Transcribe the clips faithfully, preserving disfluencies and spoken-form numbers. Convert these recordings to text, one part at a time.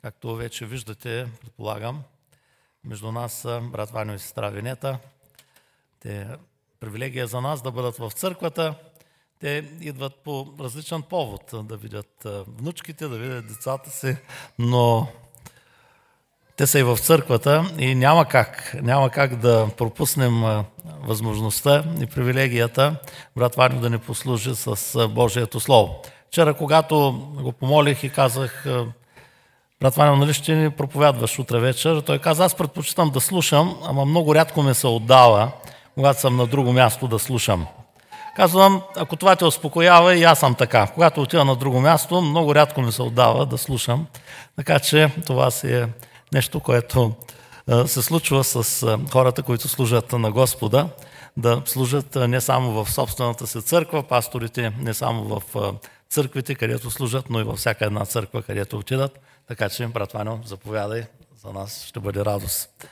Както вече виждате, предполагам, между нас са брат Ваньо и сестра Венета. Те привилегия за нас да бъдат в църквата. Те идват по различен повод, да видят внучките, да видят децата си, но те са и в църквата и няма как, няма как да пропуснем възможността и привилегията брат Ваньо да ни послужи с Божието Слово. Вчера, когато го помолих и казах: брат Ваньо, нали ще ни проповядваш утре вечер? Той каза: аз предпочитам да слушам, ама много рядко ми се отдава, когато съм на друго място, да слушам. Казвам, ако това те успокоява, и аз съм така. Когато отида на друго място, много рядко ми се отдава да слушам. Така че това си е нещо, което се случва с хората, които служат на Господа, да служат не само в собствената си църква, пасторите не само в църквите, където служат, но и във всяка една църква, където отидат. Така че, брат Ваньо, заповядай, за нас ще бъде радост.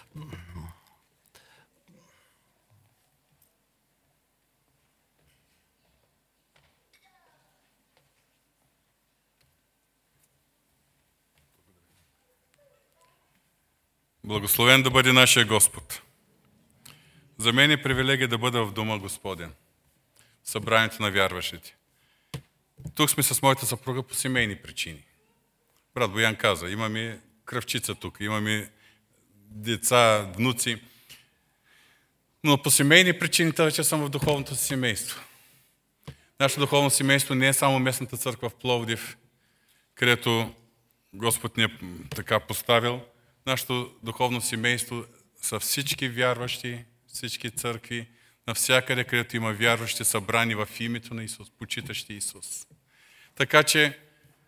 Благословен да бъде нашия Господ. За мен е привилегия да бъда в Дома Господен, събранието на вярващите. Тук сме с моята съпруга по семейни причини. Брат Боян каза, имаме кръвчица тук, имаме деца, внуци, но по семейни причини тази вечер съм в духовното си семейство. Нашето духовно семейство не е само местната църква в Пловдив, където Господ ни е така поставил. Нашето духовно семейство са всички вярващи, всички църкви, навсякъде, където има вярващи, събрани в името на Исус, почитащи Исус. Така че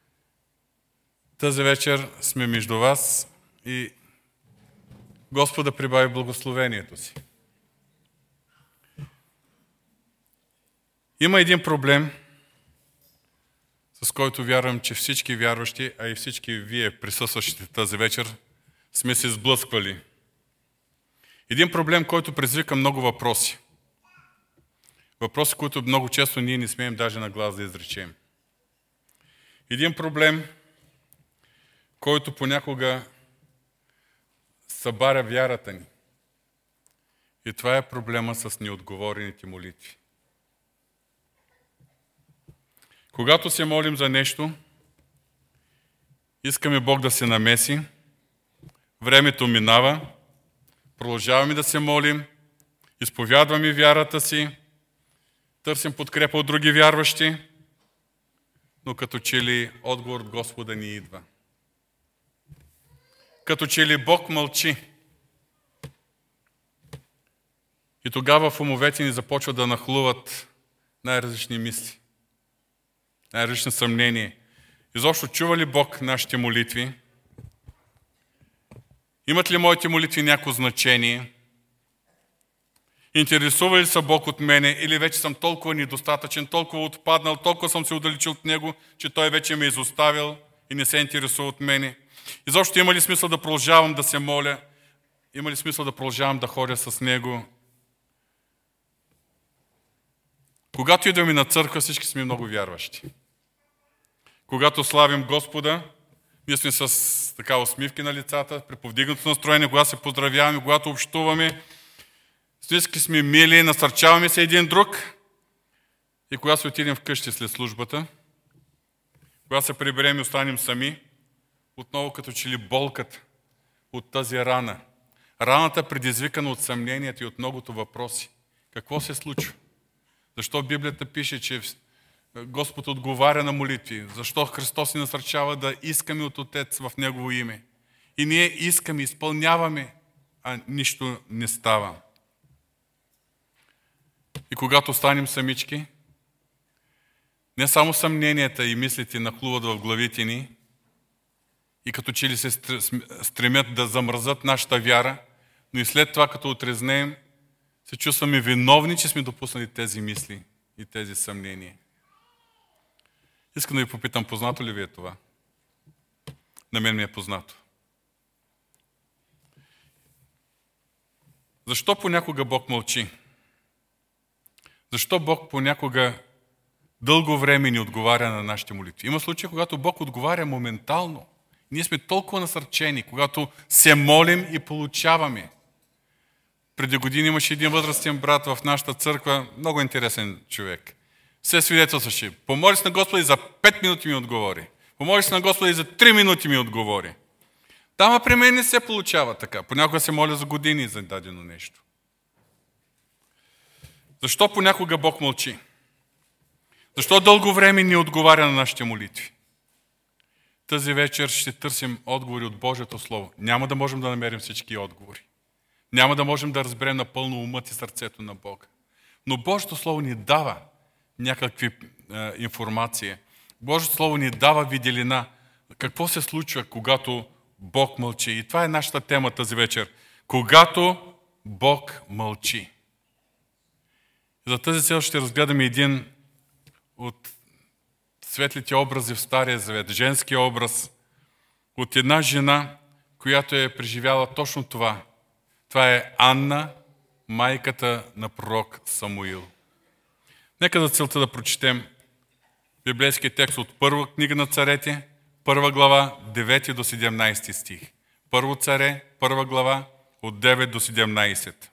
тази вечер сме между вас и Господа прибави благословението си. Има един проблем, с който вярвам, че всички вярващи, а и всички вие присъстващите тази вечер, сме се сблъсквали. Един проблем, който предизвика много въпроси. Въпроси, които много често ние не смеем даже на глас да изречем. Един проблем, който понякога събаря вярата ни. И това е проблема с неотговорените молитви. Когато се молим за нещо, искаме Бог да се намеси, времето минава, продължаваме да се молим, изповядваме вярата си, търсим подкрепа от други вярващи, но като че ли отговор от Господа ни идва. Като че ли Бог мълчи. И тогава в умовете ни започва да нахлуват най-различни мисли, най-различни съмнения. Изобщо чува ли Бог нашите молитви? Имат ли моите молитви някакво значение? Интересува ли се Бог от мене или вече съм толкова недостатъчен, толкова отпаднал, толкова съм се удалечил от Него, че Той вече ме е изоставил и не се интересува от мене? Изобщо има ли смисъл да продължавам да се моля? Има ли смисъл да продължавам да ходя с Него? Когато идваме на църква, всички сме много вярващи. Когато славим Господа, ние сме с така усмивки на лицата, при повдигнато настроение, когато се поздравяваме, когато общуваме, всички сме мили, насърчаваме се един друг. И когато се отидем вкъщи след службата, когато се приберем и останем сами, отново като че ли болката от тази рана. Раната предизвикана от съмненията и от многото въпроси. Какво се случва? Защо Библията пише, че Господ отговаря на молитви? Защо Христос ни насърчава да искаме от Отец в Негово име? И ние искаме, изпълняваме, а нищо не става. И когато останем самички, не само съмненията и мислите нахлуват в главите ни и като че ли се стремят да замръзат нашата вяра, но и след това, като отрезнеем, се чувстваме виновни, че сме допуснали тези мисли и тези съмнения. Искам да ви попитам, познато ли ви е това? На мен ми е познато. Защо понякога Бог мълчи? Защо Бог понякога дълго време ни отговаря на нашите молитви? Има случаи, когато Бог отговаря моментално Ние сме толкова насърчени, когато се молим и получаваме. Преди години имаше един възрастен брат в нашата църква, много интересен човек. Се свидетелстваше. Помоли се на Господа и за пет минути ми отговори. Помоли се на Господа и за три минути ми отговори. Там при мен не се получава така. Понякога се моля за години за дадено нещо. Защо понякога Бог мълчи? Защо дълго време не отговаря на нашите молитви? Тази вечер ще търсим отговори от Божието Слово. Няма да можем да намерим всички отговори. Няма да можем да разберем напълно умът и сърцето на Бога. Но Божието Слово ни дава някакви е, информации. Божието Слово ни дава виделина. Какво се случва, когато Бог мълчи? И това е нашата тема тази вечер. Когато Бог мълчи. За тази цел ще разгледаме един от светлите образи в Стария Завет, женски образ от една жена, която е преживяла точно това. Това е Анна, майката на пророк Самуил. Нека за целта да прочетем библейския текст от първа книга на царете, първа глава, девети до седемнайсети стих. Първо царе, първа глава, от девет до седемнайсет.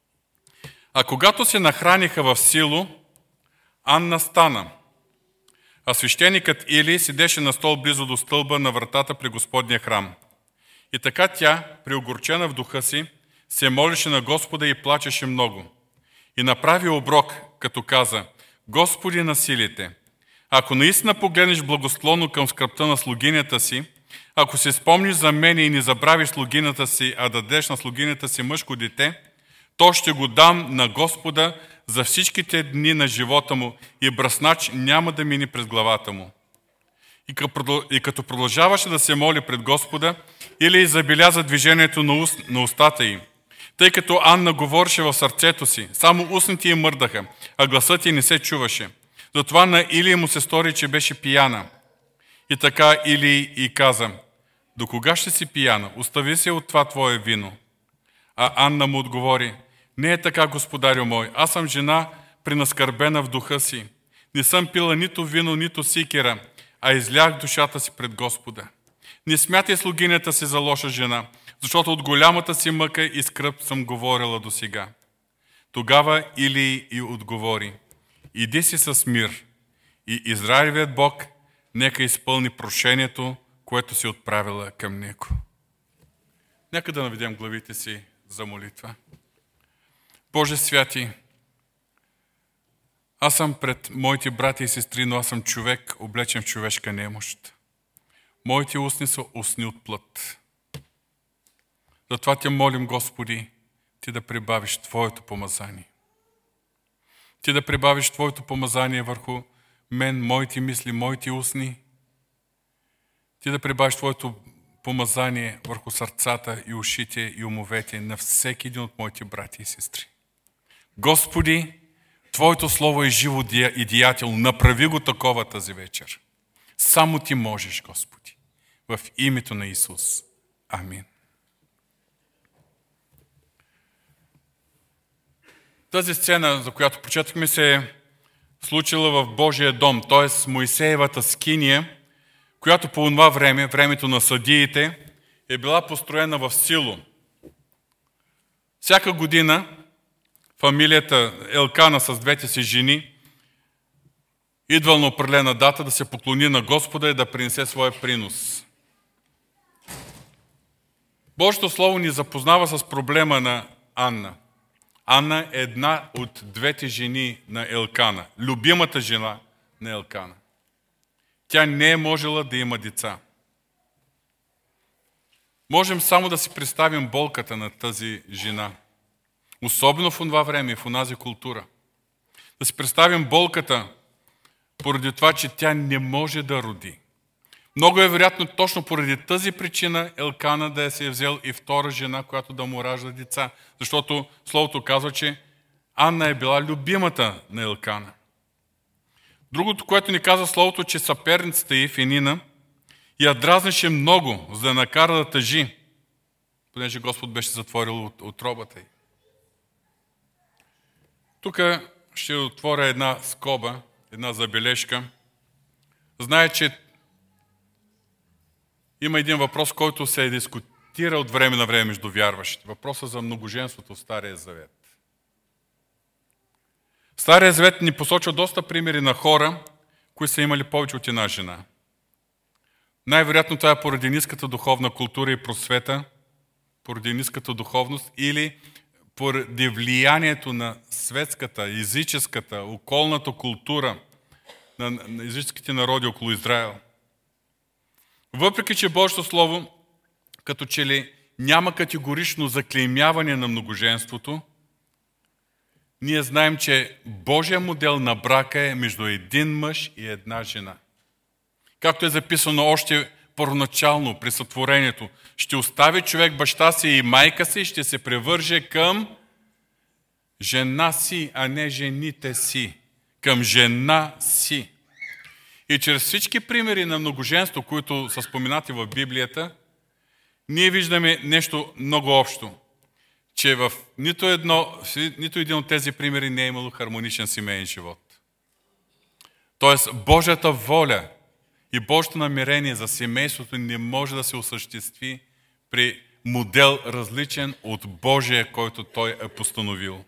А когато се нахраниха в Сило, Анна стана, а свещеникът Или седеше на стол близо до стълба на вратата при Господния храм. И така тя, преогорчена в духа си, се молеше на Господа и плачеше много. И направи оброк, като каза: Господи на силите, ако наистина погледнеш благосклонно към скръбта на слугинята си, ако се спомниш за мене и не забравиш слугинята си, а дадеш на слугинята си мъжко дете, то ще го дам на Господа за всичките дни на живота му и бръснач няма да мине през главата му. И като продължаваше да се моли пред Господа, Или забеляза движението на, уст, на устата й, тъй като Анна говореше в сърцето си, само устните й мърдаха, а гласът й не се чуваше. Затова на Или му се стори, че беше пияна. И така Или и каза: До кога ще си пияна? Остави се от това твое вино. А Анна му отговори: Не е така, господарю мой, аз съм жена пренаскърбена в духа си. Не съм пила нито вино, нито сикера, а излях душата си пред Господа. Не смятай слугинята си за лоша жена, защото от голямата си мъка и скръб съм говорила досега. Тогава Или и отговори: Иди си с мир, и Израилевият Бог нека изпълни прошението, което си отправила към него. Нека да наведем главите си за молитва. Боже святи, аз съм пред моите брати и сестри, но аз съм човек, облечен в човешка немощ. Моите устни са устни от плът. Затова те молим, Господи, Ти да прибавиш Твоето помазание. Ти да прибавиш Твоето помазание върху мен, моите мисли, моите устни. Ти да прибавиш Твоето помазание върху сърцата и ушите и умовете на всеки един от моите брати и сестри. Господи, Твоето Слово е живо и деятел. Направи го такова тази вечер. Само Ти можеш, Господи. В името на Исус. Амин. Тази сцена, за която прочетохме, се е случила в Божия дом, т.е. Моисеевата скиния, която по това време, времето на съдиите, е била построена в Сило. Всяка година фамилията Елкана с двете си жени идвала на определена дата да се поклони на Господа и да принесе своя принос. Божието Слово ни запознава с проблема на Анна. Анна е една от двете жени на Елкана, любимата жена на Елкана. Тя не е можела да има деца. Можем само да си представим болката на тази жена, особено в това време и в онази култура. Да си представим болката поради това, че тя не може да роди. Много е вероятно точно поради тази причина Елкана да се е взел и втора жена, която да му ражда деца. Защото Словото казва, че Анна е била любимата на Елкана. Другото, което ни казва Словото, че съперницата й, Фенина, я дразнеше много, за да накара да тъжи, понеже Господ беше затворил утробата й. Тук ще отворя една скоба, една забележка. Знае, че има един въпрос, който се е дискутира от време на време между вярващите. Въпросът за многоженството в Стария Завет. Стария Завет ни посочва доста примери на хора, които са имали повече от една жена. Най-вероятно това е поради ниската духовна култура и просвета, поради ниската духовност или поради влиянието на светската, езическата, околната култура на езическите народи около Израел. Въпреки че Божието Слово като че ли няма категорично заклеймяване на многоженството, ние знаем, че Божия модел на брака е между един мъж и една жена. Както е записано още първоначално при сътворението, ще остави човек баща си и майка си и ще се превърже към жена си, а не жените си. Към жена си. И чрез всички примери на многоженство, които са споменати в Библията, ние виждаме нещо много общо. Че в нито, едно, нито един от тези примери не е имало хармоничен семейен живот. Тоест, Божията воля и Божието намерение за семейството не може да се осъществи при модел различен от Божия, който Той е постановил.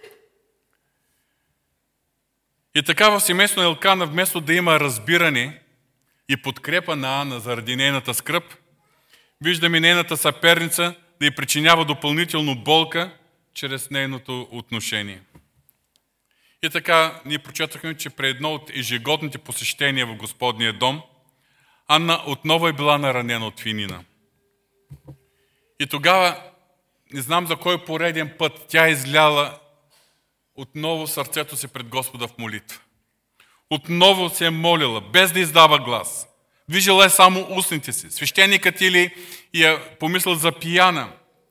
И така в семейството на Елкана, вместо да има разбиране и подкрепа на Анна заради нейната скръб, виждаме нейната съперница да й причинява допълнително болка чрез нейното отношение. И така ние прочетохме, че при едно от ежегодните посещения в Господния дом, Анна отново е била наранена от финина. И тогава, не знам за кой пореден път, тя е изляла отново сърцето си пред Господа в молитва. Отново се е молила, без да издава глас. Виждала е само устните си. Свещеникът или я помислил за пияна.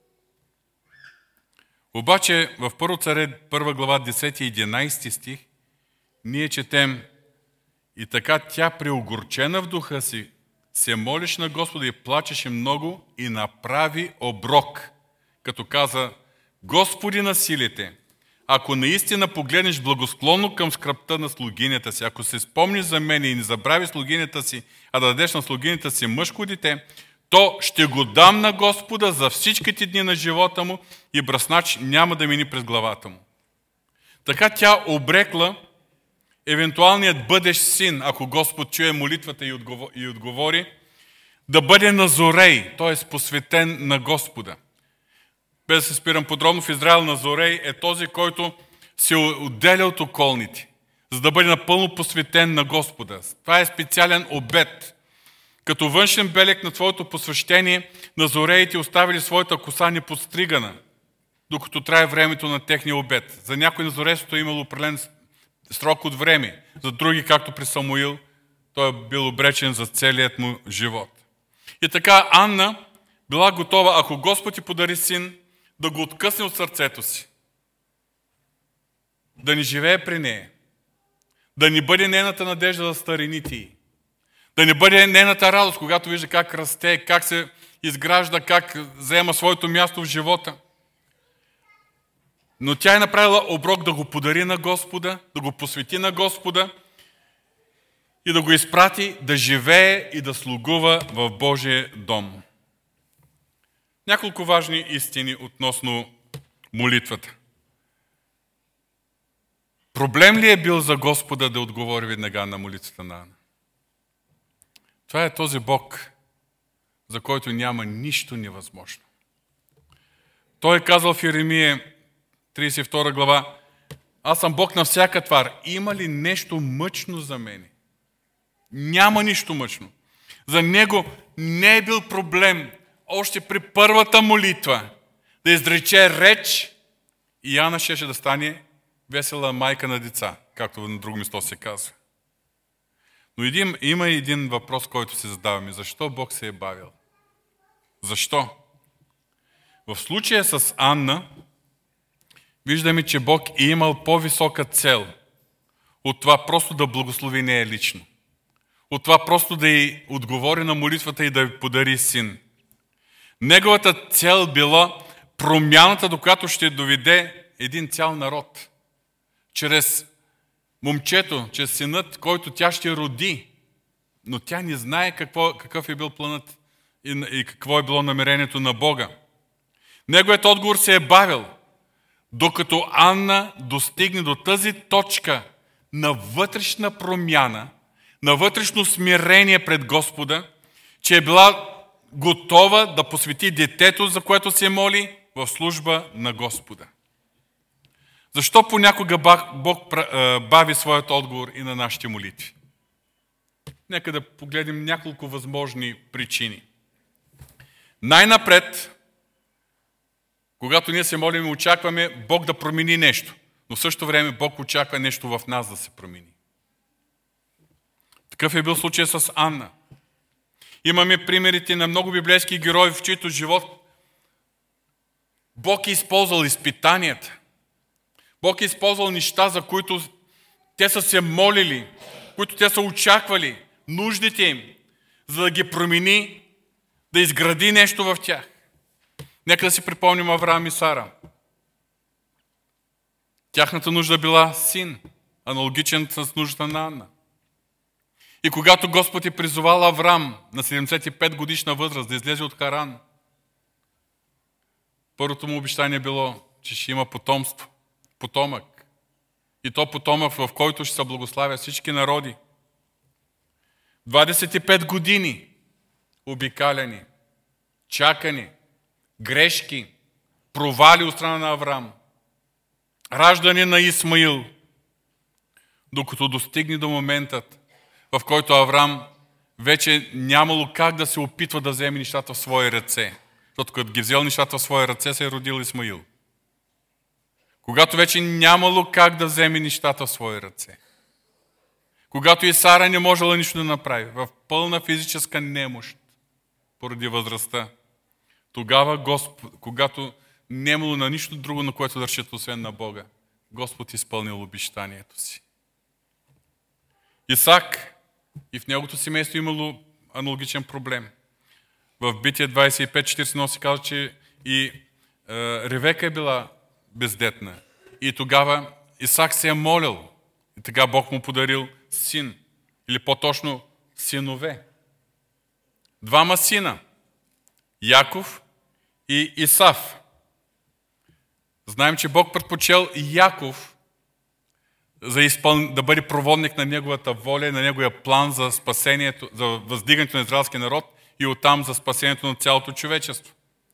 Обаче в Първо царе, първа глава, десети и единайсети стих, ние четем: и така тя, преогорчена в духа си, се молиш на Господа и плачеше много и направи оброк, като каза: Господи на силите, ако наистина погледнеш благосклонно към скръбта на слугинята си, ако се спомниш за мен и не забрави слугинята си, а да дадеш на слугинята си мъжко дете, то ще го дам на Господа за всичките дни на живота му и бръснач няма да мини през главата му. Така тя обрекла евентуалният бъдещ син, ако Господ чуе молитвата и отговори, да бъде назорей, т.е. посветен на Господа. Без да се спирам подробно, в Израел назорей е този, който се отделя от околните, за да бъде напълно посветен на Господа. Това е специален обет. Като външен белег на твоето посвещение, назореите оставили своята коса неподстригана, докато трае времето на техния обет. За някой назорейството е имало определен срок от време, за други, както при Самуил, той е бил обречен за целият му живот. И така Анна била готова, ако Господ ти подари син, да го откъсне от сърцето си, да не живее при нея, да не бъде нейната надежда за старините й, да не бъде нейната радост, когато вижда как расте, как се изгражда, как заема своето място в живота. Но тя е направила оброк да го подари на Господа, да го посвети на Господа и да го изпрати да живее и да слугува в Божия дом. Няколко важни истини относно молитвата. Проблем ли е бил за Господа да отговори веднага на молитвата на Анна? Това е този Бог, за който няма нищо невъзможно. Той е казал в Йеремия тридесет и втора глава: аз съм Бог на всяка твар. Има ли нещо мъчно за мене? Няма нищо мъчно. За него не е бил проблем още при първата молитва да изрече реч и Ана щеше да стане весела майка на деца, както на друго место се казва. Но един, има един въпрос, който се задаваме. Защо Бог се е бавил? Защо? В случая с Анна виждаме, че Бог е имал по-висока цел от това просто да благослови нея лично. От това просто да й отговори на молитвата и да й подари син. Неговата цел била промяната, до която ще доведе един цял народ. Чрез момчето, чрез синът, който тя ще роди. Но тя не знае какво, какъв е бил планът и, и какво е било намерението на Бога. Неговият отговор се е бавил, докато Анна достигне до тази точка на вътрешна промяна, на вътрешно смирение пред Господа, че е била готова да посвети детето, за което се моли, в служба на Господа. Защо понякога Бог бави своят отговор и на нашите молитви? Нека да погледнем няколко възможни причини. Най-напред, когато ние се молим и очакваме Бог да промени нещо, но в същото време Бог очаква нещо в нас да се промени. Такъв е бил случай с Анна. Имаме примерите на много библейски герои, в чието живот Бог е използвал изпитанията. Бог е използвал неща, за които те са се молили, които те са очаквали, нуждите им, за да ги промени, да изгради нещо в тях. Нека да си припомним Авраам и Сара. Тяхната нужда била син, аналогичен с нуждата на Анна. И когато Господ е призовал Авраам на седемдесет и пет годишна възраст да излезе от Харан, първото му обещание било, че ще има потомство, потомък. И то потомък, в който ще се благославя всички народи. двадесет и пет години обикаляни, чакани, грешки, провали от страна на Авраам, раждане на Исмаил, докато достигне до моментът, в който Авраам вече нямало как да се опитва да вземе нещата в свои ръце. Защото като ги взел нещата в свои ръце, се е родил Исмаил. Когато вече нямало как да вземе нещата в свои ръце. Когато и Сара не можела нищо да направи, в пълна физическа немощ, поради възрастта, тогава Господ, когато нямало на нищо друго, на което да разчита, освен на Бога, Господ изпълнил обещанието си. Исак и в неговото семейство имало аналогичен проблем. В Битие двадесет и пет четиридесет и едно се казва, че и е, Ревека е била бездетна. И тогава Исак се е молил. И така Бог му подарил син. Или по-точно синове. Двама сина. Яков и Исав. Знаем, че Бог предпочел Яков за изпъл... да бъде проводник на неговата воля, на неговия план за спасението, за въздигането на израелския народ и оттам за спасението на цялото човечество.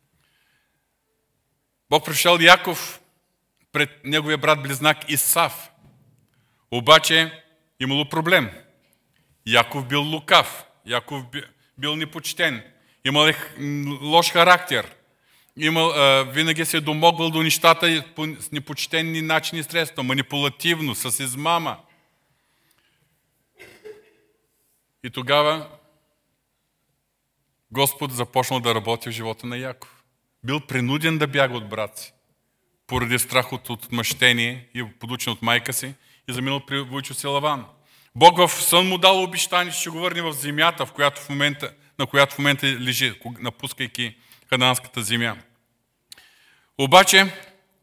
Бог пришел Яков пред неговия брат-близнак Исав. Обаче имало проблем. Яков бил лукав, Яков бил непочтен, имал лош характер, имал, а, винаги се е домогвал до нещата с непочтени начини и средства, манипулативно, с измама. И тогава Господ започнал да работи в живота на Яков. Бил принуден да бяга от брат си, поради страх от отмъщение и подучен от майка си, и заминал при войчо си Лаван. Бог в сън му дал обещание, че ще го върне в земята, в която в момента, на която в момента лежи, напускайки ханаанската земя. Обаче,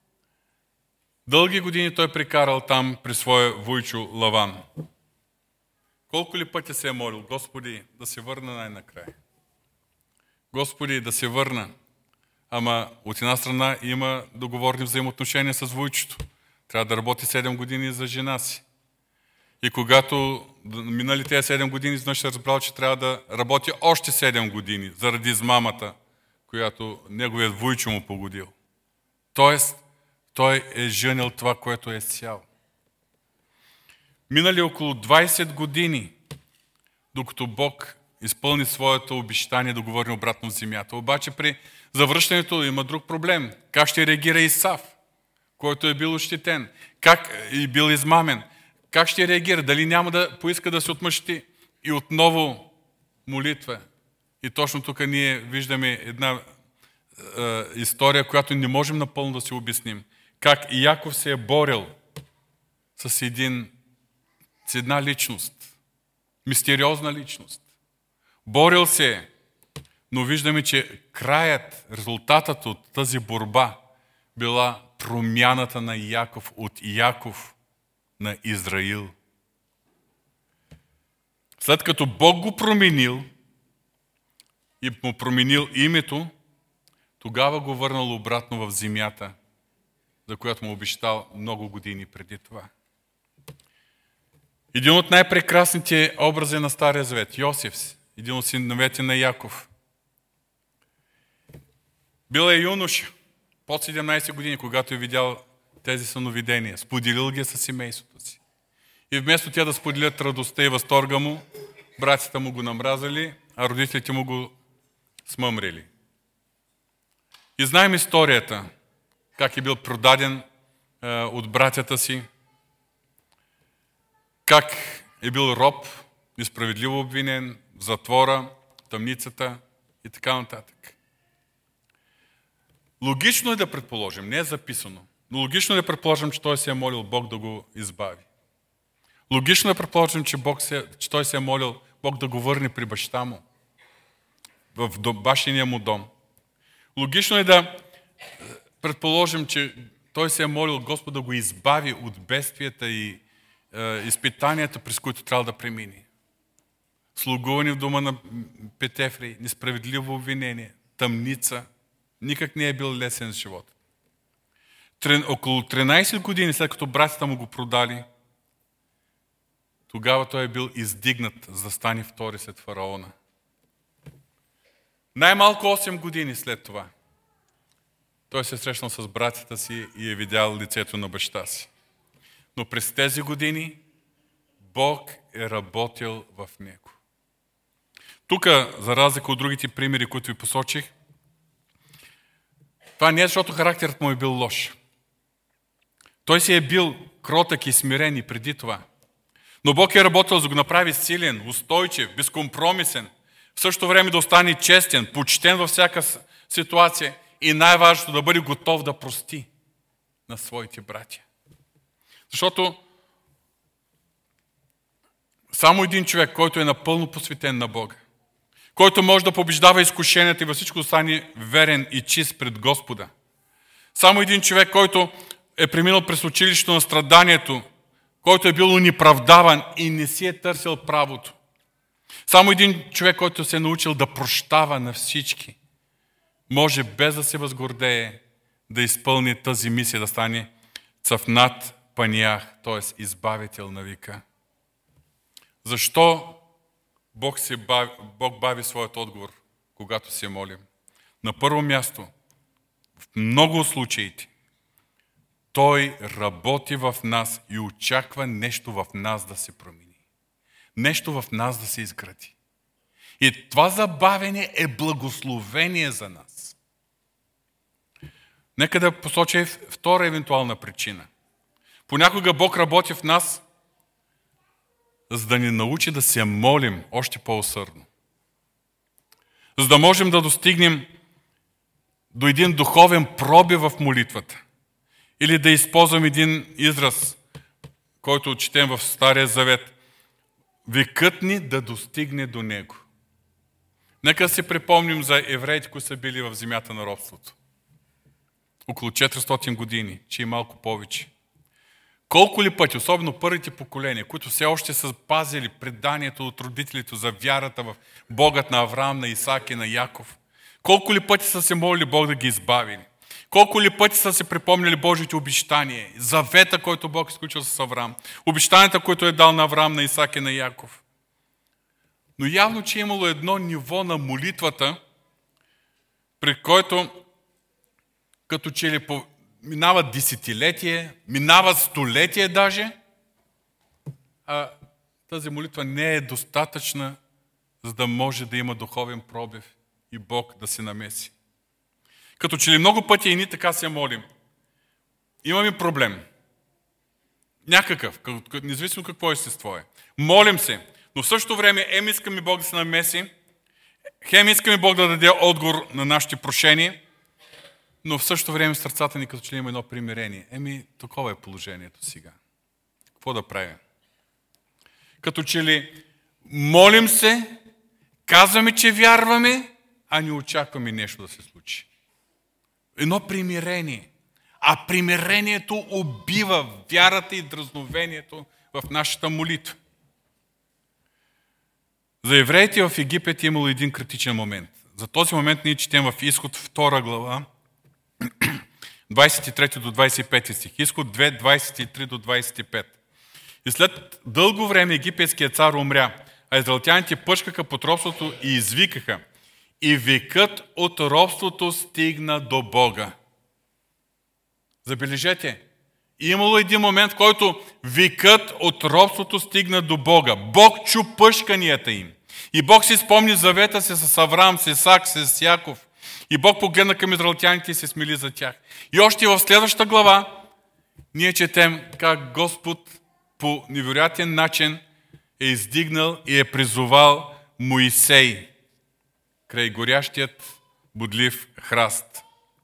дълги години той прекарал там при своя войчо Лаван. Колко ли пъти се е молил: Господи, да се върна най-накрая. Господи, да се върна. Ама от една страна има договорни взаимоотношения с войчето. Трябва да работи седем години за жена си. И когато минали тези седем години, изведнъж ще разбрал, че трябва да работи още седем години заради измамата, която неговият войчо му погодил. Тоест, той е женил това, което е сял. Минали около двадесет години, докато Бог изпълни своето обещание да говори обратно в земята. Обаче при завръщането има друг проблем. Как ще реагира Исав, който е бил ощетен? Как е бил измамен? Как ще реагира? Дали няма да поиска да се отмъщи? И отново молитва. И точно тук ние виждаме една е, история, която не можем напълно да си обясним. Как Яков се е борил с, един, с една личност. Мистериозна личност. Борил се е, но виждаме, че краят, резултатът от тази борба била промяната на Яков от Яков на Израил. След като Бог го променил, и му променил името, тогава го върнал обратно в земята, за която му обещал много години преди това. Един от най-прекрасните образи на Стария Завет, Йосиф, един от синовете на Яков. Бил е юноша, под седемнайсет години, когато е видял тези съновидения. Споделил ги със семейството си. И вместо тя да споделят радостта и възторга му, братята му го намразали, а родителите му го смъмрили. И знаем историята, как е бил продаден е, от братята си, как е бил роб, несправедливо обвинен, в затвора, в тъмницата и така нататък. Логично е да предположим, не е записано, но логично е да предположим, че той се е молил Бог да го избави. Логично е да предположим, че, Бог се, че той се е молил Бог да го върне при баща му, в бащиния му дом. Логично е да предположим, че той се е молил Господ да го избави от бедствията и е, изпитанията, през които трябва да премине. Слугуване в дома на Петефри, несправедливо обвинение, тъмница. Никак не е бил лесен живот. Трин, около тринайсет години след като братята му го продали, тогава той е бил издигнат, за да стане втори след фараона. Най-малко осем години след това той се е срещнал с братята си и е видял лицето на баща си. Но през тези години Бог е работил в него. Тук, за разлика от другите примери, които ви посочих, това не е защото характерът му е бил лош. Той си е бил кротък и смирен и преди това. Но Бог е работил за да го направи силен, устойчив, безкомпромисен, в същото време да остане честен, почтен във всяка ситуация и най-важното да бъде готов да прости на своите братя. Защото само един човек, който е напълно посветен на Бога, който може да побеждава изкушенията и във всичко остане верен и чист пред Господа. Само един човек, който е преминал през училището на страданието, който е бил унеправдаван и не си е търсил правото. Само един човек, който се е научил да прощава на всички, може без да се възгордее да изпълни тази мисия, да стане Цъфнат Паниах, т.е. избавител на века. Защо Бог, се бави, Бог бави своят отговор, когато се молим? На първо място, в много случаите, Той работи в нас и очаква нещо в нас да се промени. Нещо в нас да се изгради. И това забавяне е благословение за нас. Нека да посоча втора евентуална причина. Понякога Бог работи в нас, за да ни научи да се молим още по-усърдно. За да можем да достигнем до един духовен пробив в молитвата. Или да използвам един израз, който четем в Стария Завет. Векът ни да достигне до него. Нека да си припомним за евреите, които са били в земята на робството. Около четиристотин години, че и малко повече. Колко ли пъти, особено първите поколения, които все още са пазили преданието от родителите за вярата в Богът на Авраам, на Исак и на Яков, колко ли пъти са се молили Бог да ги избави? Колко ли пъти са се припомнили Божите обещания, завета, който Бог е сключил с Авраам, обещанията, които е дал на Авраам, на Исак и на Яков. Но явно, че е имало едно ниво на молитвата, при който като че ли по... минава десетилетие, минава столетие даже, а тази молитва не е достатъчна, за да може да има духовен пробив и Бог да се намеси. Като че ли много пъти и ние така се молим. Имаме проблем. Някакъв, независимо какво естество е. Молим се, но в същото време ем искаме Бог да се намеси, хем искаме Бог да даде отговор на нашите прошения, но в същото време в сърцата ни като че ли има едно примирение. Еми, такова е положението сега. Какво да правим? Като че ли молим се, казваме, че вярваме, а не очакваме нещо да се случи. Едно примирение. А примирението убива вярата и дразновението в нашата молитва. За евреите в Египет е имало един критичен момент. За този момент ние четем в Изход втора глава, двадесет и трети до двадесет и пети стих. Изход две, двадесет и три до двадесет и пет. И след дълго време египетският цар умря, а израелтяните пъшкаха под робството и извикаха. И викът от робството стигна до Бога. Забележете, имало един момент, в който викът от робството стигна до Бога. Бог чу пъшканията им. И Бог си спомни завета си с Авраам, с Исак, с Яков. И Бог погледна към израелтяните и се смили за тях. И още в следващата глава ние четем как Господ по невероятен начин е издигнал и е призовал Моисей край горящият бодлив храст.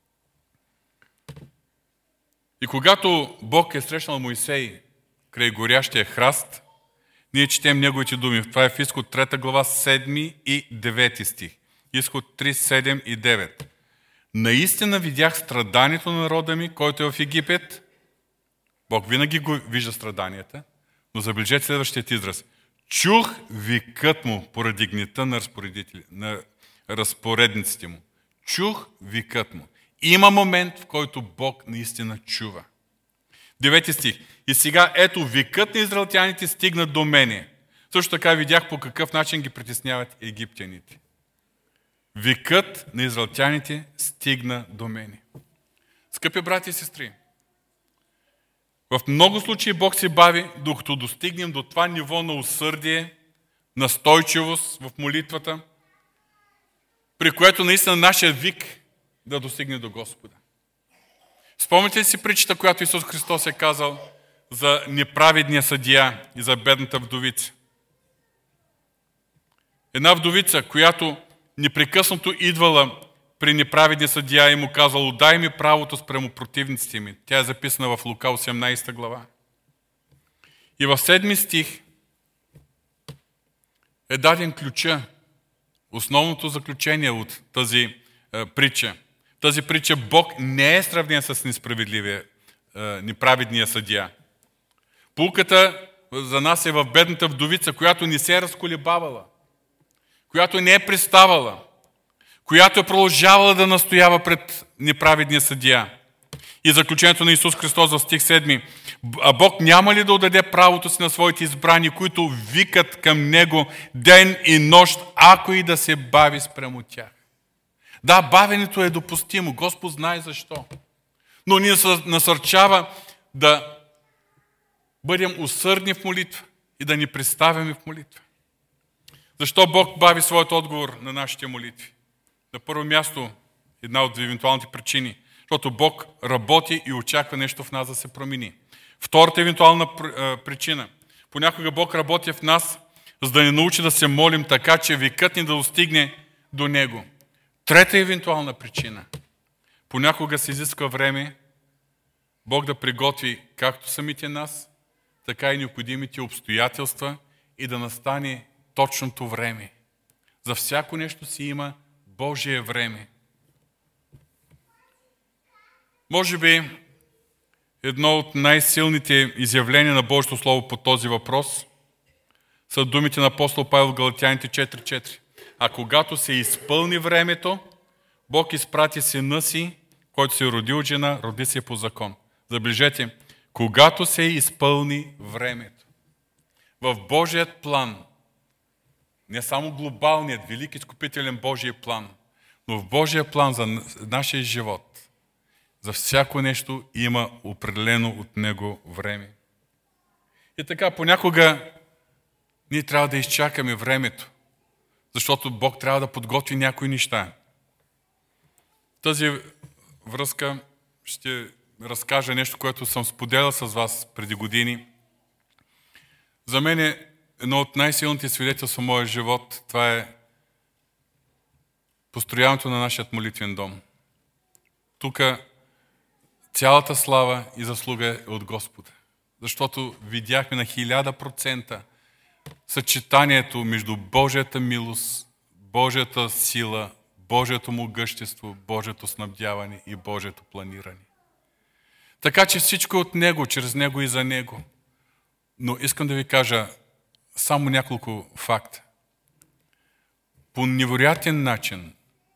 И когато Бог е срещнал Моисей край горящия храст, ние четем неговите думи. Това е в Изход трета глава, седми и девети стих. Изход три, седем и девет. Наистина видях страданието на народа ми, който е в Египет. Бог винаги го вижда страданията, но забележете следващият израз. Чух викът му поради гнета на, на разпоредниците му. Чух викът му. Има момент, в който Бог наистина чува. Девети стих. И сега ето викът на израелтяните стигна до мене. Също така видях по какъв начин ги притесняват египтяните. Викът на израелтяните стигна до мене. Скъпи брати и сестри, в много случаи Бог се бави, докато достигнем до това ниво на усърдие, настойчивост в молитвата, при което наистина нашия вик да достигне до Господа. Спомните ли си притчата, която Исус Христос е казал за неправедния съдия и за бедната вдовица? Една вдовица, която непрекъснато идвала при неправедния съдия и му казало, дай ми правото спрямо противниците ми. Тя е записана в Лука осемнадесета глава. И в седми стих е даден ключа, основното заключение от тази е, притча. Тази притча Бог не е сравнен с несправедливия, е, неправедния съдия. Пулката за нас е в бедната вдовица, която не се е разколебавала, която не е приставала, която е продължавала да настоява пред неправедния съдия. И заключението на Исус Христос в стих седми. А Бог няма ли да отдаде правото си на своите избрани, които викат към Него ден и нощ, ако и да се бави спрямо тях? Да, бавенето е допустимо. Господ знае защо. Но ни насърчава да бъдем усърдни в молитва и да ни представяме в молитва. Защо Бог бави своят отговор на нашите молитви? На първо място, една от евентуалните причини, защото Бог работи и очаква нещо в нас да се промени. Втората евентуална причина, понякога Бог работи в нас, за да ни научи да се молим така, че викът ни да достигне до Него. Трета евентуална причина, понякога се изисква време Бог да приготви както самите нас, така и необходимите обстоятелства и да настане точното време. За всяко нещо си има Божие време. Може би едно от най-силните изявления на Божието Слово по този въпрос са думите на апостол Павел в Галатяните четири четири. А когато се изпълни времето, Бог изпрати сина си, който се роди от жена, роди се по закон. Забележете, когато се изпълни времето. В Божият план, не само глобалният, велик изкупителен Божий план, но в Божия план за нашия живот, за всяко нещо има определено от Него време. И така, понякога ние трябва да изчакаме времето, защото Бог трябва да подготви някои неща. В тази връзка ще разкажа нещо, което съм споделял с вас преди години. За мен е едно от най-силните свидетелства в моя живот, това е построяването на нашия молитвен дом. Тук цялата слава и заслуга е от Господа, защото видяхме на хиляда процента съчетанието между Божията милост, Божията сила, Божието могъщество, Божието снабдяване и Божието планиране. Така че всичко от Него, чрез Него и за Него. Но искам да ви кажа само няколко факта. По невероятен начин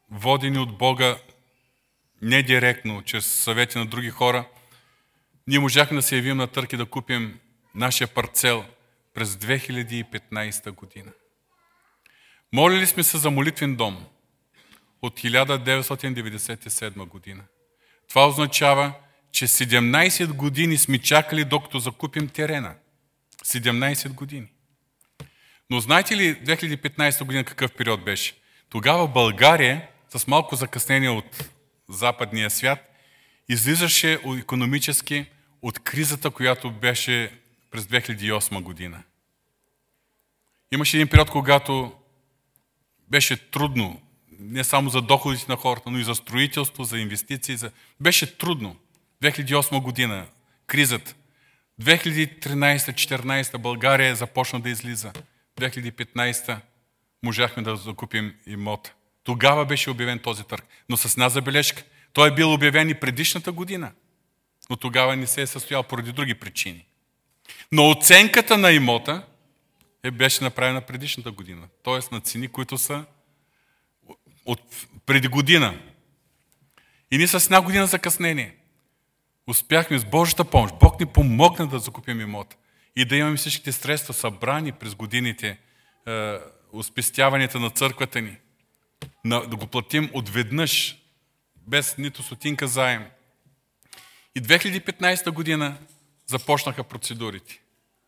водени от Бога не директно, чрез съвети на други хора, ние можахме да се явим на търг и да купим нашия парцел през две хиляди и петнадесета година. Молили сме се за молитвен дом от хиляда деветстотин деветдесет и седма година. Това означава, че седемнадесет години сме чакали докато закупим терена. седемнадесет години. Но знаете ли две хиляди и петнадесета година какъв период беше? Тогава България, с малко закъснение от западния свят, излизаше икономически от кризата, която беше през две хиляди и осма година. Имаше един период, когато беше трудно, не само за доходите на хората, но и за строителство, за инвестиции. За... Беше трудно. две хиляди и осма година, кризата. две хиляди и тринадесета-четиринадесета България започна да излиза. две хиляди и петнадесета можахме да закупим имота. Тогава беше обявен този търг. Но с една забележка. Той е бил обявен и предишната година. Но тогава не се е състоял поради други причини. Но оценката на имота е, беше направена предишната година. Т.е. на цени, които са от преди година. И ние с една година закъснение успяхме с Божията помощ. Бог ни помогна да закупим имота и да имаме всичките средства събрани през годините, е, успестяванията на църквата ни, на, да го платим отведнъж, без нито стотинка заем. И две хиляди и петнадесета година започнаха процедурите.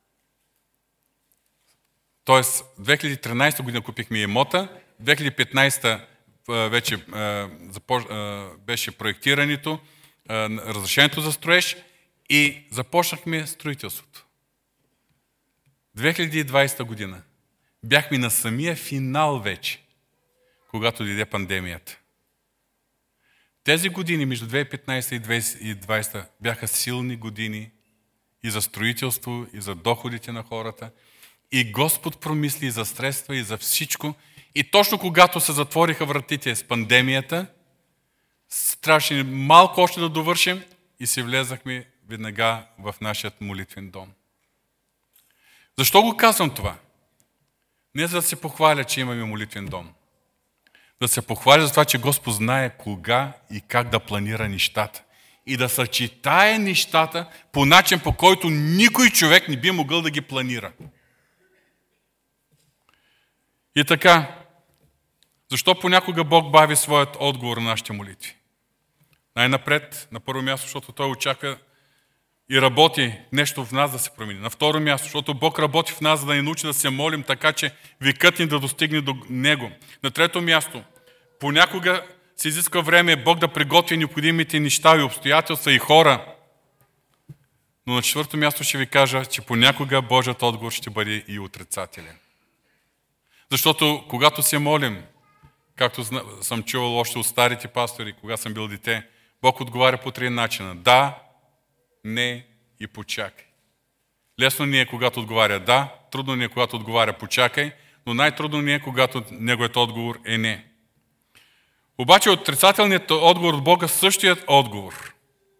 Тоест, две хиляди и тринадесета година купихме имота, две хиляди и петнадесета вече започ... беше проектирането, разрешението за строеж и започнахме строителството. две хиляди и двадесета година бяхме на самия финал вече, когато дойде пандемията. Тези години между две хиляди и петнадесета и две хиляди и двадесета бяха силни години и за строителство, и за доходите на хората. И Господ промисли и за средства, и за всичко. И точно когато се затвориха вратите с пандемията, трябваше малко още да довършим и се влезахме веднага в нашия молитвен дом. Защо го казвам това? Не за да се похваля, че имаме молитвен дом. Да се похваля за това, че Господ знае кога и как да планира нещата. И да съчетае нещата по начин, по който никой човек не би могъл да ги планира. И така, защо понякога Бог бави своят отговор на нашите молитви? Най-напред, на първо място, защото Той очаква и работи нещо в нас да се промени. На второ място, защото Бог работи в нас, за да ни научи да се молим така, че викът ни да достигне до Него. На трето място, понякога се изисква време Бог да приготви необходимите неща и обстоятелства и хора. Но на четвърто място ще ви кажа, че понякога Божият отговор ще бъде и отрицателен. Защото когато се молим, както съм чувал още от старите пастори, когато съм бил дете, Бог отговаря по три начина. Да, не и почакай. Лесно ни е, когато отговаря да, трудно ни е, когато отговаря почакай, но най-трудно ни е, когато неговият отговор е не. Обаче отрицателният отговор от Бога същият отговор.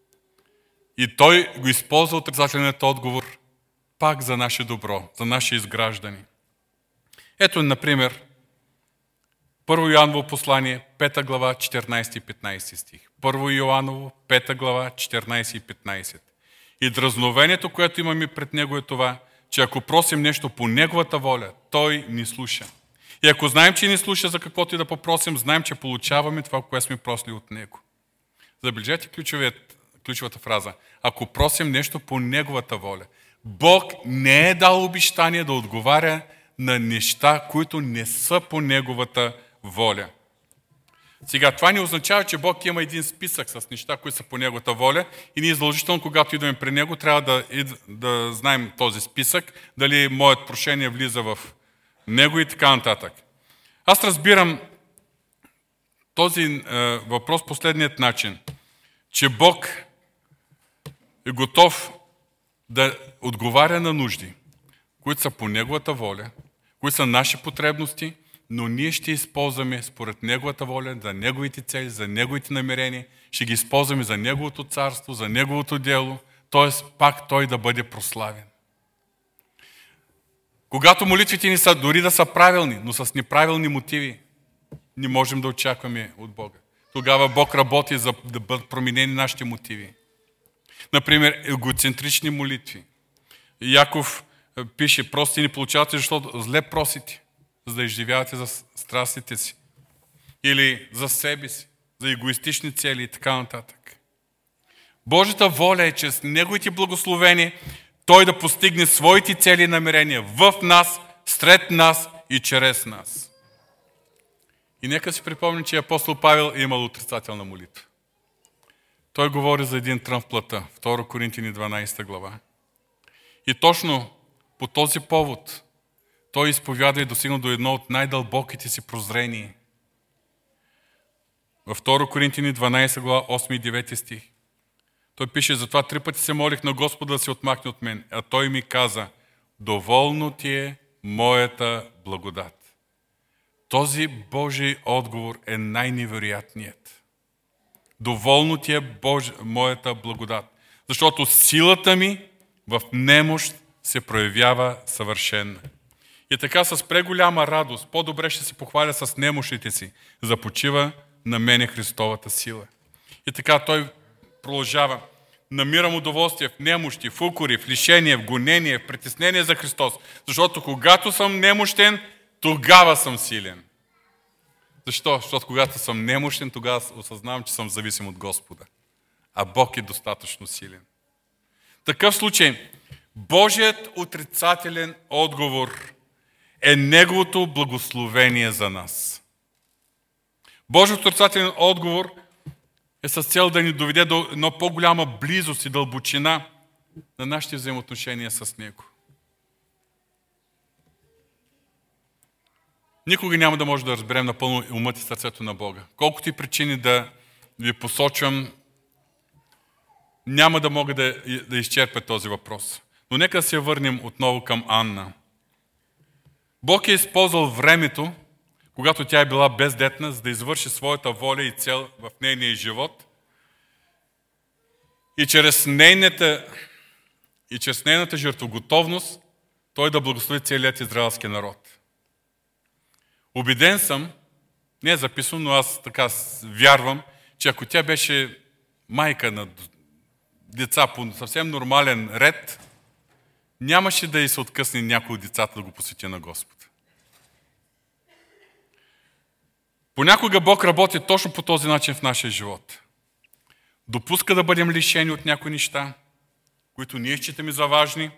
И Той го използва отрицателният отговор пак за наше добро, за наше изграждане. Ето, например, Първо Йоаново послание, пета глава, четиринадесети и петнадесети стих. Първо Йоаново, пета глава, четиринадесети и петнадесети. И дразновението, което имаме пред Него е това, че ако просим нещо по Неговата воля, Той ни слуша. И ако знаем, че ни слуша за каквото и да попросим, знаем, че получаваме това, което сме просили от Него. Забележете ключовата фраза. Ако просим нещо по Неговата воля. Бог не е дал обещание да отговаря на неща, които не са по Неговата воля. Сега, това не означава, че Бог има един списък с неща, които са по Неговата воля и ние задължително, когато идваме при Него, трябва да, да знаем този списък, дали моят прошение влиза в Него и така нататък. Аз разбирам този е, въпрос последният начин, че Бог е готов да отговаря на нужди, които са по Неговата воля, които са наши потребности, но ние ще използваме според Неговата воля, за Неговите цели, за Неговите намерения, ще ги използваме за Неговото царство, за Неговото дело, т.е. пак Той да бъде прославен. Когато молитвите ни са дори да са правилни, но с неправилни мотиви, не можем да очакваме от Бога. Тогава Бог работи за да бъдат променени нашите мотиви. Например, егоцентрични молитви. Яков пише, прости не получавате, защото зле просите, за да изживявате за страстите си. Или за себе си, за егоистични цели и така нататък. Божията воля е чрез Неговите благословения Той да постигне своите цели и намерения в нас, сред нас и чрез нас. И нека си припомним, че апостол Павел е имал отрицателна молитва. Той говори за един трън в плътта, втора Коринтияни дванадесета глава. И точно по този повод той изповяда и достигна до едно от най-дълбоките си прозрения. Във втора Коринтияни дванадесета глава, осми и девети стих. Той пише, затова три пъти се молих на Господа да се отмахне от мен, а Той ми каза, доволно ти е моята благодат. Този Божий отговор е най-невероятният. Доволно ти е Бож... моята благодат, защото силата ми в немощ се проявява съвършена. И така с преголяма радост, по-добре ще се похваля с немощите си, започива на мене Христовата сила. И така той продължава. Намирам удоволствие в немощи, в укори, в лишение, в гонение, в притеснение за Христос. Защото когато съм немощен, тогава съм силен. Защо? Защото когато съм немощен, тогава осъзнавам, че съм зависим от Господа. А Бог е достатъчно силен. В такъв случай, Божият отрицателен отговор е Неговото благословение за нас. Божият отрицателен отговор е с цел да ни доведе до едно по-голяма близост и дълбочина на нашите взаимоотношения с Него. Никога няма да може да разберем напълно умът и сърцето на Бога. Колкото и причини да ви посочвам, няма да мога да, да изчерпя този въпрос. Но нека да се върнем отново към Анна. Бог е използвал времето, когато тя е била бездетна, за да извърши своята воля и цел в нейния живот. И чрез нейната, и чрез нейната жертвоготовност Той да благослови целият израелски народ. Убеден съм, не е записано, но аз така вярвам, че ако тя беше майка на деца по съвсем нормален ред, нямаше да й се откъсне някой от децата да го посвети на Господа. Понякога Бог работи точно по този начин в нашия живот. Допуска да бъдем лишени от някои неща, които ние считаме за важни.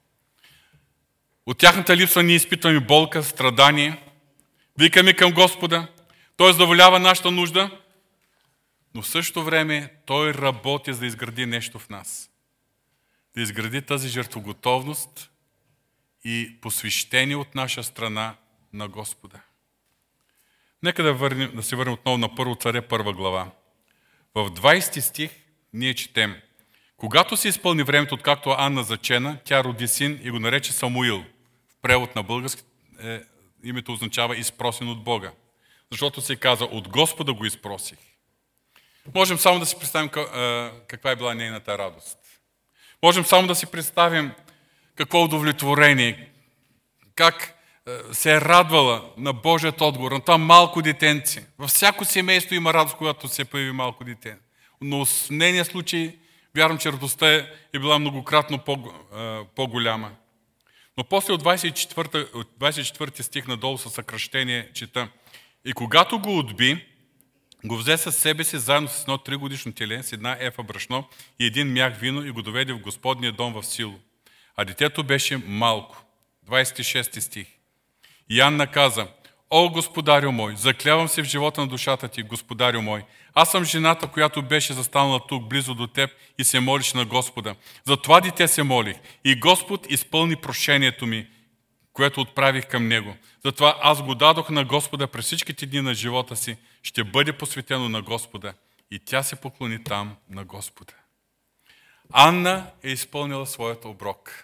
От тяхната липса ние изпитваме болка, страдание. Викаме към Господа, Той задоволява нашата нужда, но в същото време Той работи за да изгради нещо в нас. Да изгради тази жертвоготовност и посвещение от наша страна на Господа. Нека да, върнем, да се върнем отново на Първо царе, първа глава. В двадесети стих ние четем: когато се изпълни времето, откакто Анна зачена, тя роди син и го нарече Самуил. В превод на български е, името означава изпросен от Бога. Защото се каза, от Господа го изпросих. Можем само да си представим каква е била нейната радост. Можем само да си представим какво удовлетворение, как се е радвала на Божият отговор, на това малко детенце. Във всяко семейство има радост, когато се появи малко дете. Но в нейния случай, вярвам, че радостта е била многократно по-голяма. Но после от двадесет и четвърти стих надолу със съкращение чета: и когато го отби, го взе със себе си заедно с едно тригодишно теле, с една ефа брашно и един мях вино и го доведе в Господния дом в Сило. А детето беше малко. двадесет и шести стих. И Анна каза: о, Господарю мой, заклявам се в живота на душата ти, Господарю мой. Аз съм жената, която беше застанала тук, близо до теб и се молиш на Господа. За това дете се молих. И Господ изпълни прошението ми, което отправих към Него. Затова аз го дадох на Господа през всичките дни на живота си. Ще бъде посветено на Господа. И тя се поклони там на Господа. Анна е изпълнила своят оброк.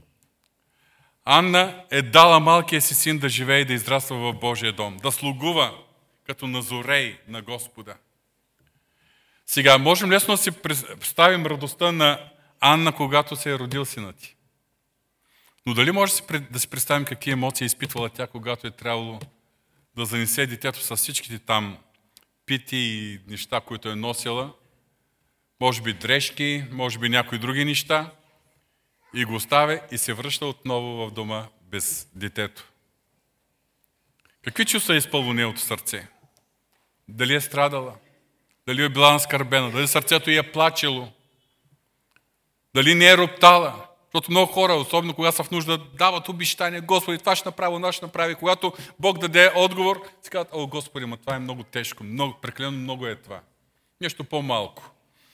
Анна е дала малкия си син да живее и да израства в Божия дом, да слугува като назорей на Господа. Сега, можем лесно да си представим радостта на Анна, когато се е родил синът ти. Но дали може да си представим какви емоции е изпитвала тя, когато е трябвало да занесе детето с всичките там пити и неща, които е носила, може би дрежки, може би някои други неща, и го оставя и се връща отново в дома без детето. Какви чувства е изпълнило нейното сърце? Дали е страдала? Дали е била наскърбена? Дали сърцето й е плачело? Дали не е роптала? Защото много хора, особено когато са в нужда, дават обещания: Господи, това ще направи, това ще направи. Когато Бог даде отговор, си казват: о, Господи, ма това е много тежко, много, прекалено много е това. Нещо по-малко.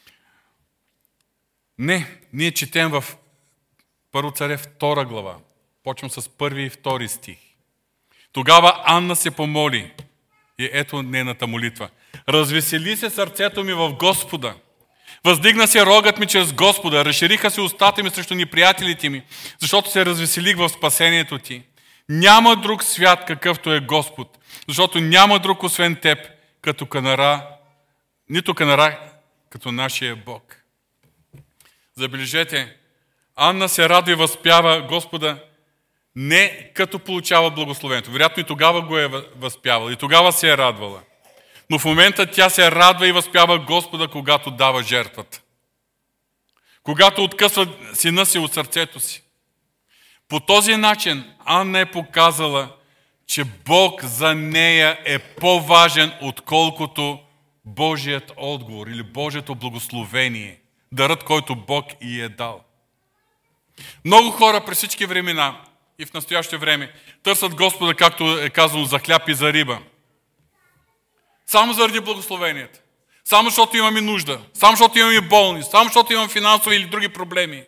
Не, ние четем в Първо царе втора глава. Почвам с първи и втори стих. Тогава Анна се помоли. И ето нейната молитва. Развесели се сърцето ми в Господа. Въздигна се рогът ми чрез Господа. Разшириха се устата ми срещу неприятелите ми, защото се развеселих в спасението ти. Няма друг свят, какъвто е Господ, защото няма друг освен теб, като канара, нито канара, като нашия Бог. Забележете, Анна се радва и възпява Господа не като получава благословението. Вероятно и тогава го е възпявала, и тогава се е радвала. Но в момента тя се радва и възпява Господа, когато дава жертвата. Когато откъсва сина си от сърцето си. По този начин Анна е показала, че Бог за нея е по-важен, отколкото Божият отговор или Божието благословение, дарът, който Бог ѝ е дал. Много хора през всички времена и в настояще време търсят Господа, както е казано, за хляб и за риба. Само заради благословението. Само защото имаме нужда. Само защото имаме болни. Само защото имаме финансови или други проблеми.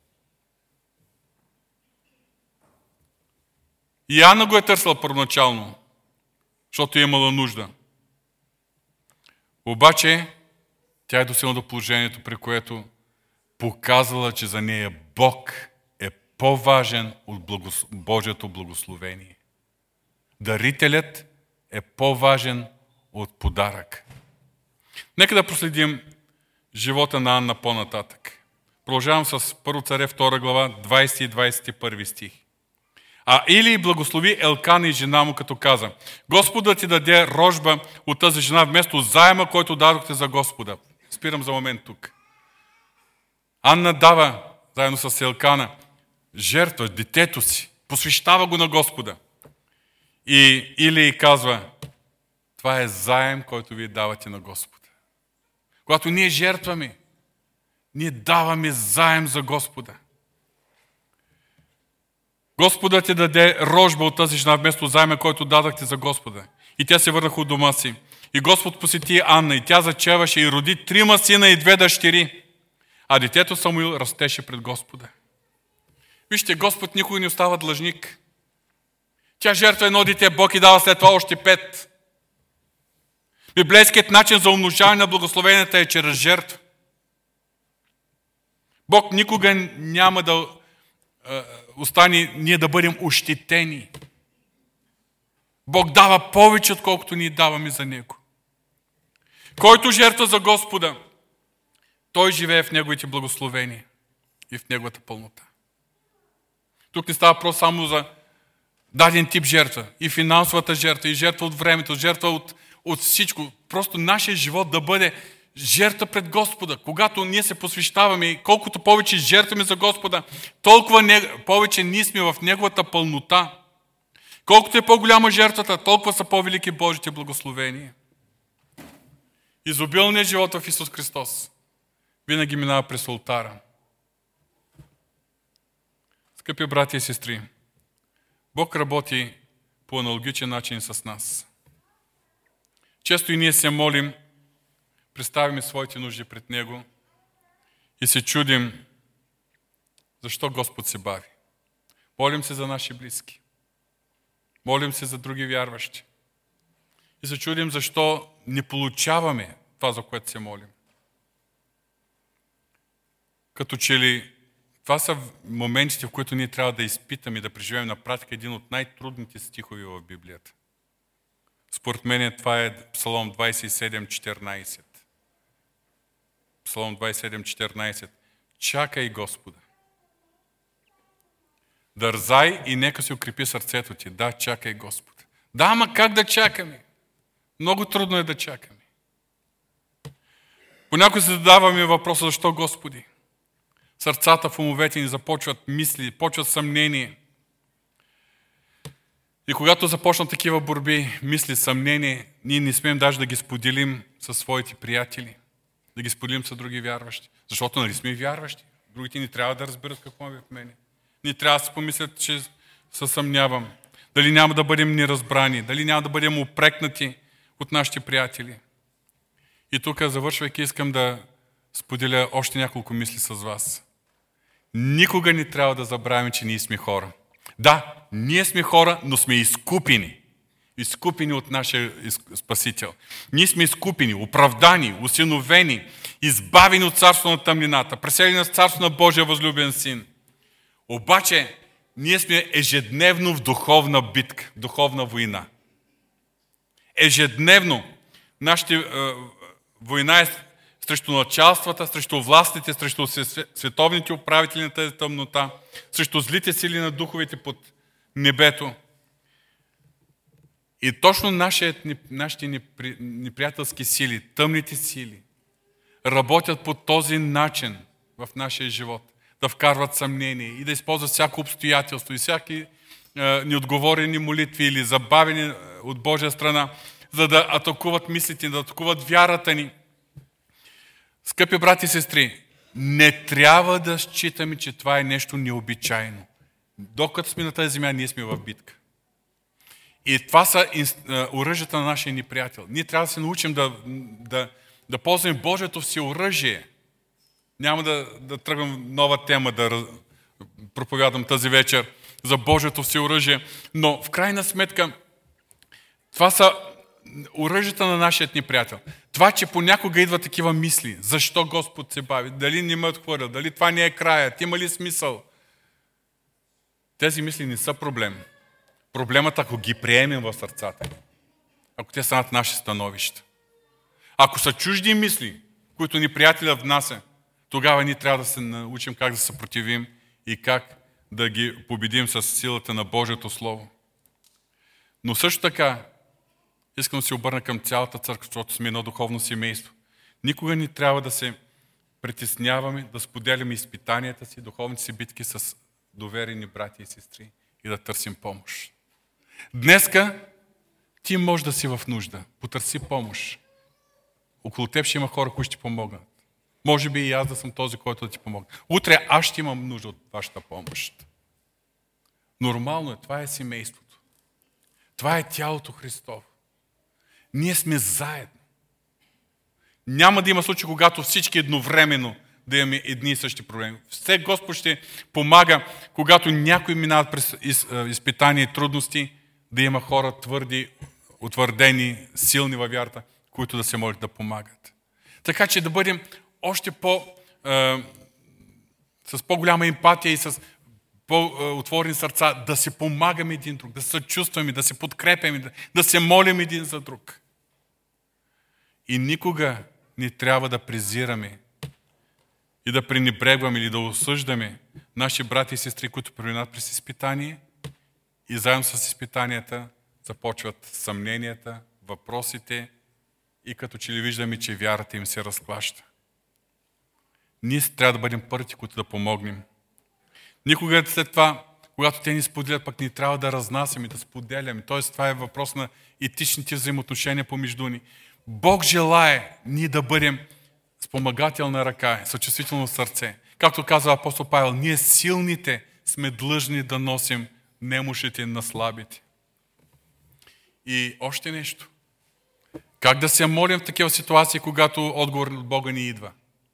И Анна го е търсила първоначално, защото е имала нужда. Обаче тя е достигнала до положението, при което показала, че за нея Бог е по-важен от благос... Божието благословение. Дарителят е по-важен от подарък. Нека да проследим живота на Анна по-нататък. Продължавам с Първо царе втора глава, двайсети и двайсет и първи стих. А Илий благослови Елкана и жена му, като каза: Господ да ти даде рожба от тази жена вместо заема, който дадохте за Господа. Спирам за момент тук. Анна дава, заедно с Елкана, жертва детето си, посвещава го на Господа. И Илий казва: това е заем, който вие давате на Господа. Когато ние жертваме, ние даваме заем за Господа. Господа ти даде рожба от тази жена вместо заема, който дадахте за Господа. И тя се върнаха от дома си. И Господ посети Анна, и тя зачеваше и роди трима сина и две дъщери. А детето Самуил растеше пред Господа. Вижте, Господ никой не остава длъжник. Тя жертва едно дете, Бог и дава след това още пет. Библейският начин за умножаване на благословенията е чрез жертва. Бог никога няма да е, остане ние да бъдем ощетени. Бог дава повече, отколкото ние даваме за Него. Който жертва за Господа, той живее в Неговите благословения и в Неговата пълнота. Тук не става въпрос само за даден тип жертва. И финансовата жертва, и жертва от времето, жертва от, от всичко. Просто нашия живот да бъде жертва пред Господа. Когато ние се посвещаваме и колкото повече жертваме за Господа, толкова не, повече ние сме в Неговата пълнота. Колкото е по-голяма жертвата, толкова са по-велики Божите благословения. Изобилният живот в Исус Христос винаги минава през олтара. Скъпи братя и сестри, Бог работи по аналогичен начин с нас. Често и ние се молим, представяме своите нужди пред Него и се чудим защо Господ се бави. Молим се за наши близки. Молим се за други вярващи. И се чудим защо не получаваме това, за което се молим. Като че ли това са моментите, в които ние трябва да изпитаме, да преживеем на практика един от най-трудните стихове в Библията. Според мен това е Псалом двайсет и седем четиринайсет. Псалом двайсет и седем четиринайсет. Чакай Господа. Дързай и нека се укрепи сърцето ти. Да, чакай Господа. Да, ама как да чакаме? Много трудно е да чакаме. Понякога се задаваме въпроса, защо Господи? Сърцата в умовете ни започват мисли, почват съмнение. И когато започнат такива борби, мисли, съмнение, ние не смеем даже да ги споделим със своите приятели, да ги споделим с други вярващи. Защото нали сме вярващи. Другите не трябва да разберат какво е в мене. Не трябва да си помислят, че се съмнявам. Дали няма да бъдем неразбрани, дали няма да бъдем упрекнати от нашите приятели. И тук, завършвайки, искам да споделя още няколко мисли с вас. Никога не трябва да забравяме, че ние сме хора. Да, ние сме хора, но сме изкупени. Изкупени от нашия Спасител. Ние сме изкупени, оправдани, усиновени, избавени от царство на тъмнината, преселени на царство на Божия възлюбен Син. Обаче, ние сме ежедневно в духовна битка, в духовна война. Ежедневно нашата е, война е срещу началствата, срещу властите, срещу световните управители на тази тъмнота, срещу злите сили на духовете под небето. И точно нашите, нашите непри, неприятелски сили, тъмните сили, работят по този начин в нашия живот. Да вкарват съмнение и да използват всяко обстоятелство и всяки е, неотговорени молитви или забавени от Божия страна, за да атакуват мислите, да атакуват вярата ни. Скъпи брати и сестри, не трябва да считаме, че това е нещо необичайно. Докато сме на тази земя, ние сме в битка. И това са оръжията на нашия неприятел. Ние трябва да се научим да, да, да ползваме Божието си оръжие. Няма да, да тръгвам нова тема да проповядам тази вечер за Божието си оръжие, но в крайна сметка това са оръжията на нашия неприятел. Това, че понякога идват такива мисли, защо Господ се бави, дали не ме отхвърля, дали това не е краят, има ли смисъл? Тези мисли не са проблем. Проблемът, ако ги приемем в сърцата, ако те станат наши становища. Ако са чужди мисли, които ни приятеля внася, тогава ние трябва да се научим как да се съпротивим и как да ги победим с силата на Божието Слово. Но също така, искам да се обърна към цялата църква, защото сме едно духовно семейство. Никога не трябва да се притесняваме, да споделяме изпитанията си, духовните си битки с доверени брати и сестри и да търсим помощ. Днеска ти можеш да си в нужда. Потърси помощ. Около теб ще има хора, които ще ти помогнат. Може би и аз да съм този, който да ти помогне. Утре аз ще имам нужда от вашата помощ. Нормално е. Това е семейството. Това е тялото Христово. Ние сме заедно. Няма да има случай, когато всички едновременно да имаме едни и същи проблеми. Все Господ ще помага, когато някой минават през изпитания и трудности, да има хора твърди, утвърдени, силни във вярата, които да се могат да помагат. Така че да бъдем още по, е, с по-голяма емпатия и с по-отворени сърца, да се помагаме един друг, да се съчувстваме, да се подкрепяме, да, да се молим един за друг. И никога не трябва да презираме и да пренебрегваме или да осъждаме наши брати и сестри, които преминат през изпитание и заедно с изпитанията започват съмненията, въпросите и като че ли виждаме, че вярата им се разклаща. Ние трябва да бъдем първите, които да помогнем. Никога след това, когато те ни споделят, пък ни трябва да разнасяме, да споделяме. Тоест, това е въпрос на етичните взаимоотношения помежду ни. Бог желае ние да бъдем спомагателна ръка, съчувствително сърце. Както казва апостол Павел, ние силните сме длъжни да носим немощите на слабите. И още нещо. Как да се молим в такива ситуации, когато отговор от Бога ни идва?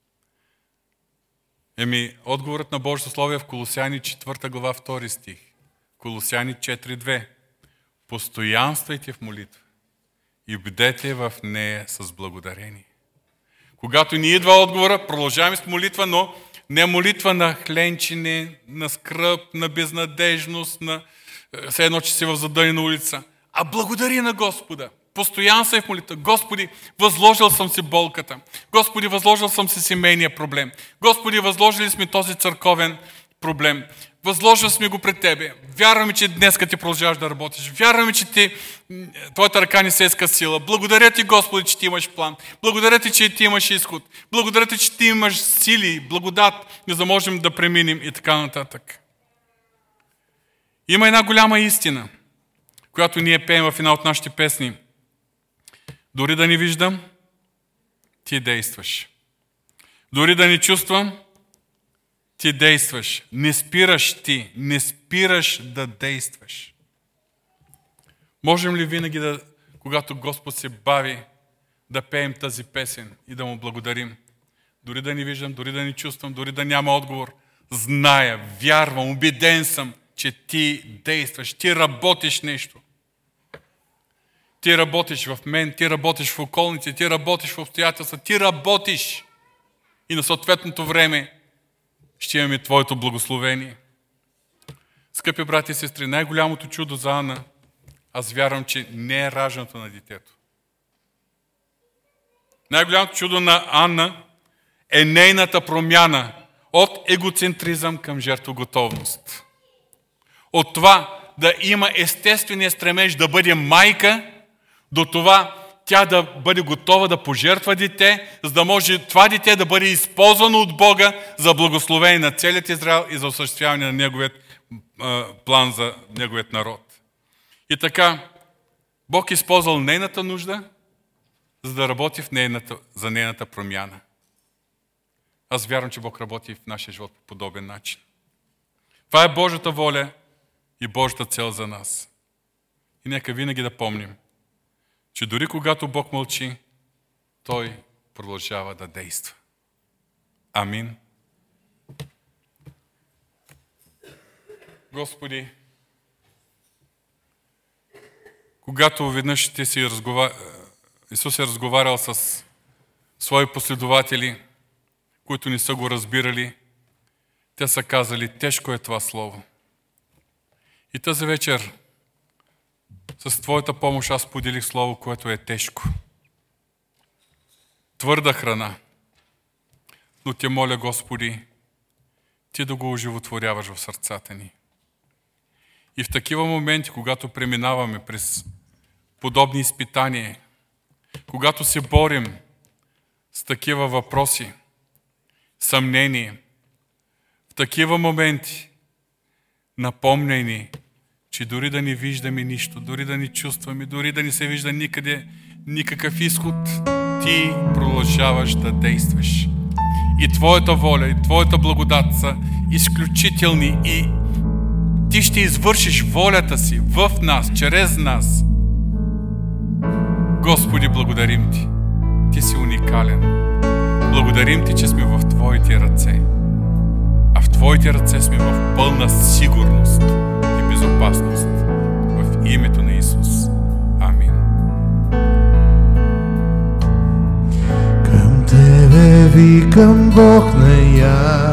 Еми, отговорът на Божието Слово е в Колосяни четвърта глава втори стих. Колосяни четири две. Постоянствайте в молитва и бдете в нея с благодарение. Когато ни идва отговора, продължаваме с молитва, но не молитва на хленчене, на скръб, на безнадежност, на все едно, че си в задънена улица, а благодари на Господа. Постоянствай в молитва. Господи, възложил съм си болката. Господи, възложил съм си семейния проблем. Господи, възложили сме този църковен проблем. Възложили сме го пред Тебе. Вярваме, че днеска Ти продължаваш да работиш. Вярваме, че ти, Твоята ръка не се е скъсила. Благодаря Ти, Господи, че Ти имаш план. Благодаря Ти, че Ти имаш изход. Благодаря Ти, че Ти имаш сили, благодат, за да можем да преминем и така нататък. Има една голяма истина, която ние пеем в една от нашите песни. Дори да не виждам, Ти действаш. Дори да не чувствам, Ти действаш. Не спираш Ти. Не спираш да действаш. Можем ли винаги, да, когато Господ се бави, да пеем тази песен и да Му благодарим? Дори да не виждам, дори да не чувствам, дори да няма отговор, зная, вярвам, убеден съм, че Ти действаш. Ти работиш нещо. Ти работиш в мен, Ти работиш в околните, Ти работиш в обстоятелства, Ти работиш. И на съответното време ще имаме Твоето благословение. Скъпи брати и сестри, най-голямото чудо за Анна, аз вярвам, че не е раждането на детето. Най-голямото чудо на Анна е нейната промяна от егоцентризъм към жертвоготовност. От това да има естествения стремеж да бъде майка, до това тя да бъде готова да пожертва дете, за да може това дете да бъде използвано от Бога за благословение на целият Израел и за осъществяване на неговият а, план за неговият народ. И така, Бог е използвал нейната нужда, за да работи в нейната, за нейната промяна. Аз вярвам, че Бог работи в нашия живот по подобен начин. Това е Божията воля и Божията цел за нас. И нека винаги да помним, че дори когато Бог мълчи, Той продължава да действа. Амин. Господи, когато веднъж ти си разговар... Исус е разговарял с свои последователи, които не са го разбирали, те са казали, тежко е това слово. И тази вечер с Твоята помощ аз поделих слово, което е тежко. Твърда храна. Но Те моля, Господи, Ти да го оживотворяваш в сърцата ни. И в такива моменти, когато преминаваме през подобни изпитания, когато се борим с такива въпроси, съмнения, в такива моменти напомняй ни, че дори да не виждаме нищо, дори да не чувстваме, дори да не се вижда никъде никакъв изход, Ти продължаваш да действаш. И Твоята воля, и Твоята благодат са изключителни и Ти ще извършиш волята си в нас, чрез нас. Господи, благодарим Ти. Ти си уникален. Благодарим Ти, че сме в Твоите ръце. А в Твоите ръце сме в пълна сигурност и безопасност. В името на Исус. Амин. Към Тебе викам, Бог на я.